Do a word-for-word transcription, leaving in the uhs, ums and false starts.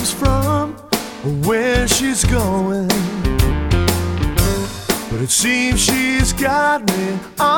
she's from or where she's going, but it seems she's got me